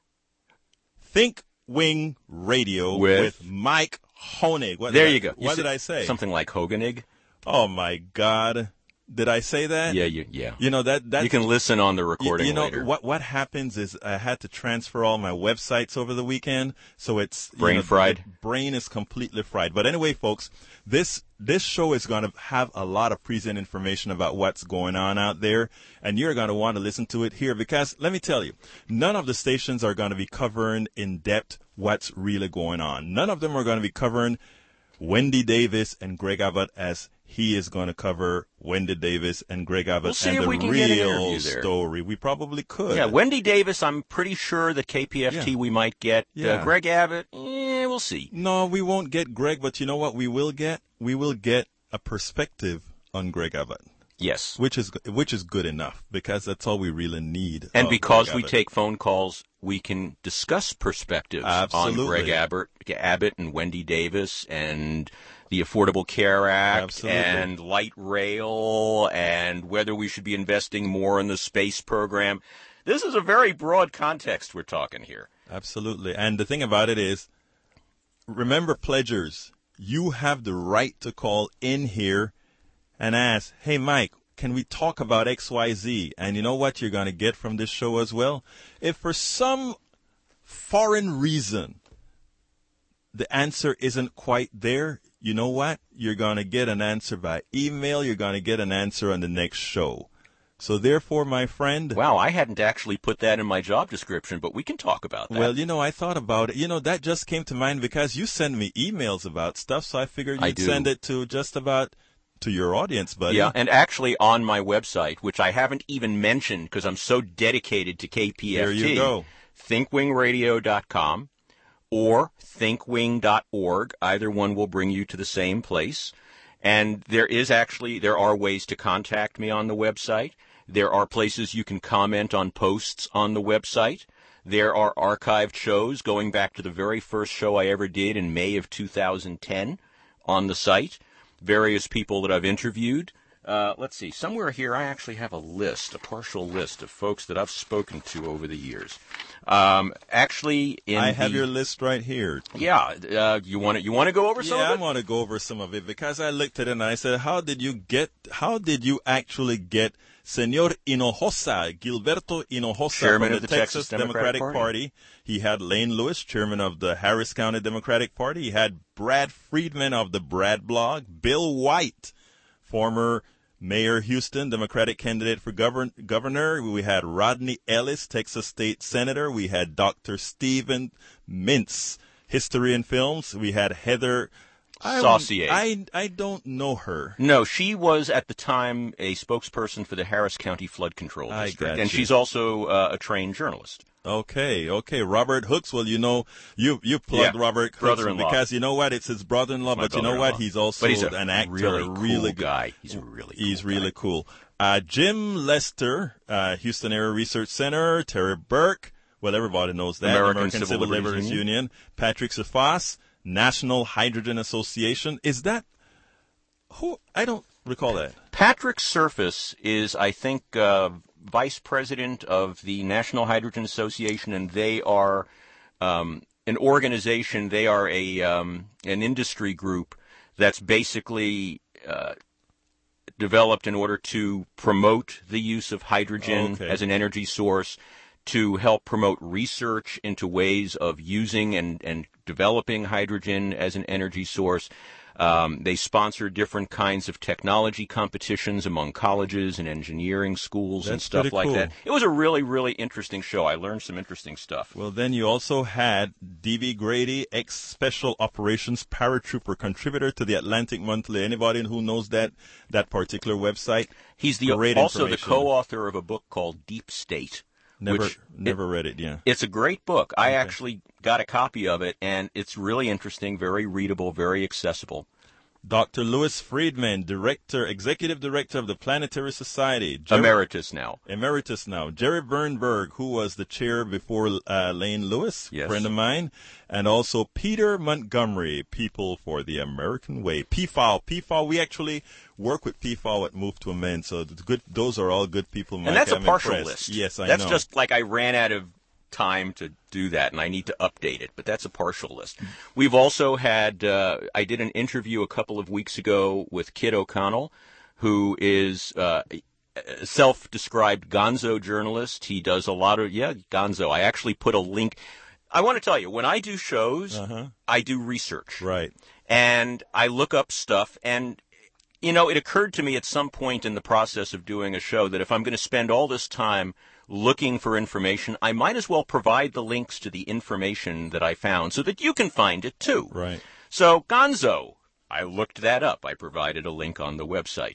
Think Wing Radio with Mike Honig. There you go. What did I say? Something like Hoganig. Oh my God! Did I say that? Yeah, yeah. You know that you can listen on the recording later. What happens is I had to transfer all my websites over the weekend, so it's fried. The brain is completely fried. But anyway, folks, this show is going to have a lot of present information about what's going on out there, and you're going to want to listen to it here, because let me tell you, none of the stations are going to be covering in depth what's really going on. None of them are going to be covering Wendy Davis and Greg Abbott as he is going to cover Wendy Davis and Greg Abbott and the real story. We probably could. Yeah, Wendy Davis, I'm pretty sure that KPFT we might get. Yeah. Greg Abbott, we'll see. No, we won't get Greg, but you know what we will get? We will get a perspective on Greg Abbott. Yes. Which is good enough, because that's all we really need. And because we take phone calls, we can discuss perspectives on Greg Abbott and Wendy Davis and the Affordable Care Act and light rail and whether we should be investing more in the space program. This is a very broad context we're talking here. Absolutely. And the thing about it is, remember, pledgers, you have the right to call in here and ask, hey, Mike, can we talk about XYZ? And you know what you're going to get from this show as well? If for some foreign reason the answer isn't quite there, you know what? You're going to get an answer by email. You're going to get an answer on the next show. So therefore, my friend... Wow, I hadn't actually put that in my job description, but we can talk about that. Well, I thought about it. That just came to mind because you send me emails about stuff, so I figured you'd send it to just about to your audience, buddy. Yeah, and actually on my website, which I haven't even mentioned because I'm so dedicated to KPFT, There you go. thinkwingradio.com or thinkwing.org. Either one will bring you to the same place. And there are ways to contact me on the website. There are places you can comment on posts on the website. There are archived shows going back to the very first show I ever did in May of 2010 on the site. Various people that I've interviewed. Let's see. Somewhere here I actually have a partial list of folks that I've spoken to over the years. I have your list right here. Yeah. You want to go over some of it? Yeah, I want to go over some of it because I looked at it and I said, how did you actually get Senor Hinojosa, Gilberto Hinojosa Chairman from of the Texas Democratic Party? He had Lane Lewis, chairman of the Harris County Democratic Party. He had Brad Friedman of the Brad Blog, Bill White, former Mayor Houston, Democratic candidate for governor. We had Rodney Ellis, Texas State Senator. We had Dr. Stephen Mintz, History and Films. We had Heather Saucier. I don't know her. No, she was at the time a spokesperson for the Harris County Flood Control District, and she's also a trained journalist. Okay. Robert Hooks. Well, you plugged Robert Hooks brother-in-law. because you know what? It's his brother-in-law, but you know what? He's also an actor, really cool guy. He's really cool. Jim Lester, Houston Area Research Center. Terry Burke. Well, everybody knows that. American Civil Liberties Union. Patrick Safas, National Hydrogen Association. Is that who? I don't recall that. Patrick Surface is, I think, vice president of the National Hydrogen Association, and they are an organization. They are an industry group that's basically developed in order to promote the use of hydrogen as an energy source, to help promote research into ways of using and developing hydrogen as an energy source. They sponsor different kinds of technology competitions among colleges and engineering schools and stuff like that. It was a really, really interesting show. I learned some interesting stuff. Well, then you also had D.V. Grady, ex-Special Operations Paratrooper, contributor to the Atlantic Monthly. Anybody who knows that particular website? He's also the co-author of a book called Deep State. Never read it, yeah. It's a great book. I actually got a copy of it, and it's really interesting, very readable, very accessible. Dr. Louis Friedman, Executive Director of the Planetary Society. Emeritus now. Jerry Bernberg, who was the chair before Lane Lewis, friend of mine. And also Peter Montgomery, People for the American Way. PFAW. We actually work with PFAW at Move to Amend, so those are all good people, Mike. And that's a partial list. Yes, I know. That's just like I ran out of time to do that, and I need to update it, but that's a partial list. We've also had, I did an interview a couple of weeks ago with Kit O'Connell, who is a self-described gonzo journalist. He does a lot of, gonzo. I actually put a link. I want to tell you, when I do shows, I do research. Right. And I look up stuff, and it occurred to me at some point in the process of doing a show that if I'm going to spend all this time looking for information, I might as well provide the links to the information that I found so that you can find it too. Right. So gonzo, I looked that up. I provided a link on the website.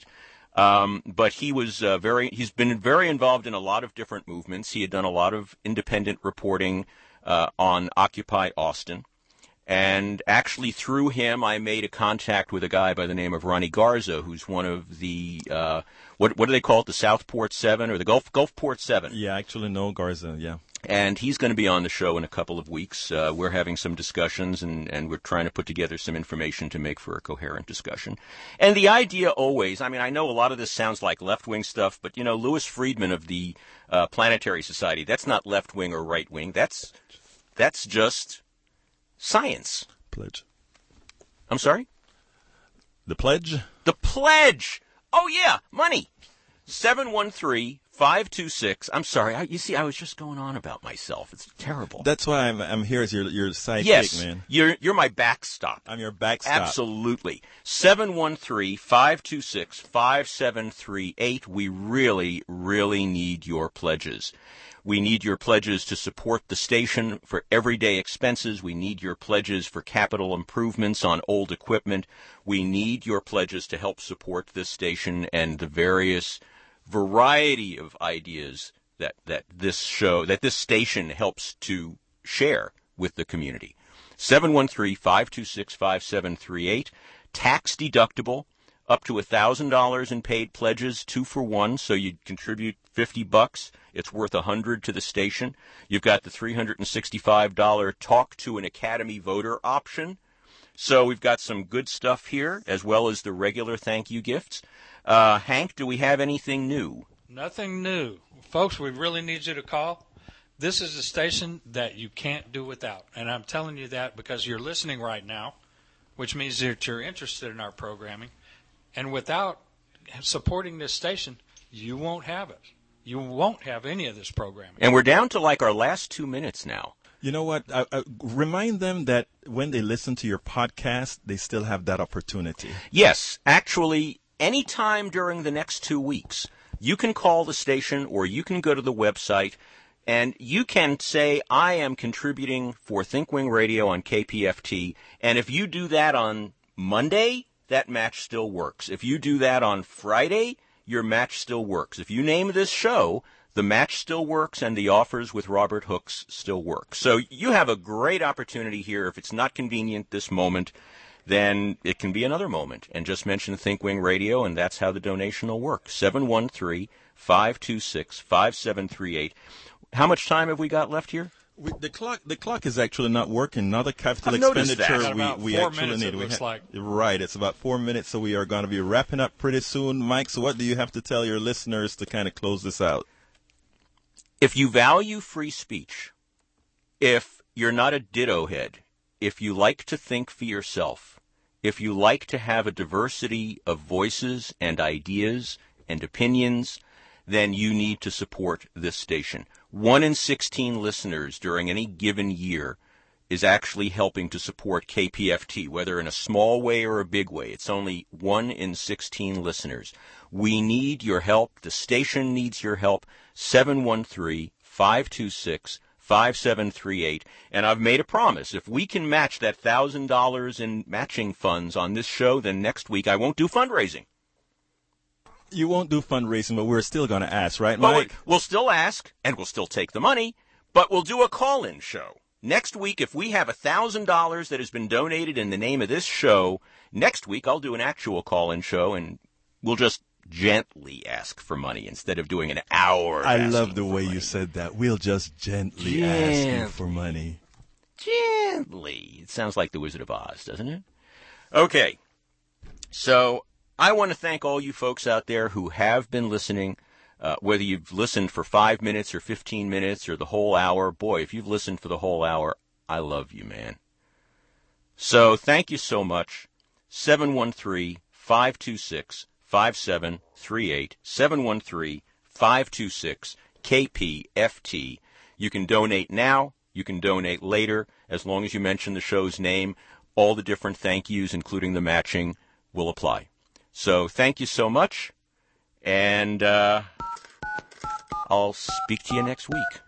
But he was he's been very involved in a lot of different movements. He had done a lot of independent reporting on Occupy Austin. And actually through him, I made a contact with a guy by the name of Ronnie Garza, who's one of the, what do they call it, the Southport 7 or the Gulfport 7? Yeah, actually no, Garza, yeah. And he's going to be on the show in a couple of weeks. We're having some discussions, and we're trying to put together some information to make for a coherent discussion. And the idea always, I know a lot of this sounds like left-wing stuff, but, Louis Friedman of the Planetary Society, that's not left-wing or right-wing. That's just science. Pledge. I'm sorry? The pledge? The pledge! Oh, yeah, money. 713 526. I'm sorry. You see, I was just going on about myself. It's terrible. That's why I'm here as your sidekick, yes, man. You're my backstop. I'm your backstop. Absolutely. 713-526-5738. We really, really need your pledges. We need your pledges to support the station for everyday expenses. We need your pledges for capital improvements on old equipment. We need your pledges to help support this station and the various variety of ideas that this station helps to share with the community. 713-526-5738. Tax deductible, up to $1,000 in paid pledges, 2 for 1, so you contribute $50. It's worth $100 to the station. You've got the $365 Talk to an Academy Voter option. So we've got some good stuff here, as well as the regular thank you gifts. Hank, do we have anything new? Nothing new. Folks, we really need you to call. This is a station that you can't do without. And I'm telling you that because you're listening right now, which means that you're interested in our programming. And without supporting this station, you won't have it. You won't have any of this programming. And we're down to like our last 2 minutes now. You know what? Remind them that when they listen to your podcast, they still have that opportunity. Yes, actually, anytime during the next 2 weeks, you can call the station or you can go to the website and you can say, I am contributing for ThinkWing Radio on KPFT. And if you do that on Monday, that match still works. If you do that on Friday, your match still works. If you name this show, the match still works and the offers with Robert Hooks still work. So you have a great opportunity here. If it's not convenient this moment, then it can be another moment. And just mention ThinkWing Radio, and that's how the donation will work. 713-526-5738. How much time have we got left here? The clock is actually not working. Now the capital I've noticed expenditure that. we actually need. Right, it's about 4 minutes, so we are going to be wrapping up pretty soon. Mike, so what do you have to tell your listeners to kind of close this out? If you value free speech, if you're not a ditto head, if you like to think for yourself, if you like to have a diversity of voices and ideas and opinions, then you need to support this station. 1 in 16 listeners during any given year is actually helping to support KPFT, whether in a small way or a big way. It's only 1 in 16 listeners. We need your help. The station needs your help. 713-526-5738. And I've made a promise. If we can match that $1,000 in matching funds on this show, then next week I won't do fundraising. You won't do fundraising, but we're still going to ask, right, Mike? We'll still ask, and we'll still take the money, but we'll do a call-in show. Next week, if we have $1,000 that has been donated in the name of this show, next week I'll do an actual call-in show, and we'll just gently ask for money instead of doing an hour. I love the way you said that. We'll just gently ask you for money. Gently. It sounds like the Wizard of Oz, doesn't it? Okay. So I want to thank all you folks out there who have been listening, whether you've listened for 5 minutes or 15 minutes or the whole hour. Boy, if you've listened for the whole hour, I love you, man. So thank you so much. 713-526-5738, 713-526-KPFT. You can donate now. You can donate later. As long as you mention the show's name, all the different thank yous, including the matching, will apply. So thank you so much, and I'll speak to you next week.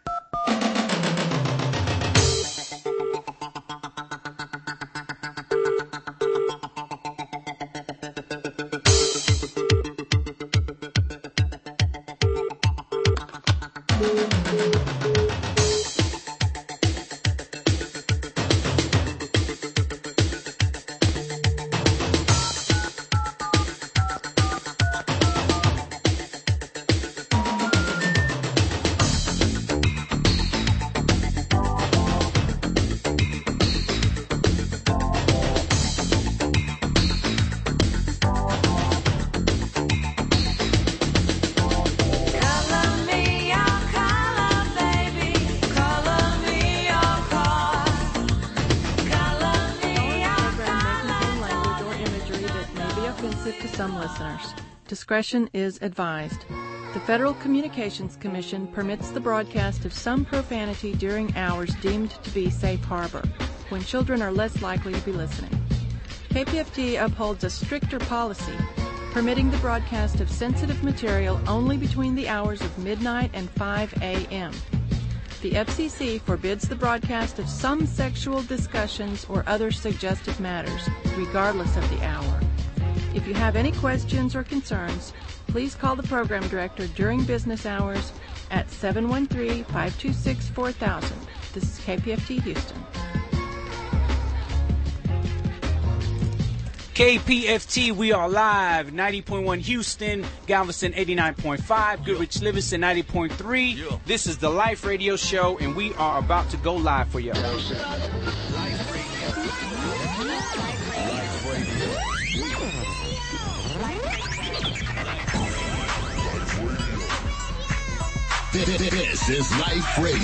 To some listeners. Discretion is advised. The Federal Communications Commission permits the broadcast of some profanity during hours deemed to be safe harbor, when children are less likely to be listening. KPFT upholds a stricter policy, permitting the broadcast of sensitive material only between the hours of midnight and 5 a.m. The FCC forbids the broadcast of some sexual discussions or other suggestive matters, regardless of the hour. If you have any questions or concerns, please call the program director during business hours at 713-526-4000. This is KPFT Houston. KPFT, we are live, 90.1 Houston, Galveston 89.5, Goodrich Livingston 90.3. Yeah. This is the Life Radio Show, and we are about to go live for you. This is Life Radio.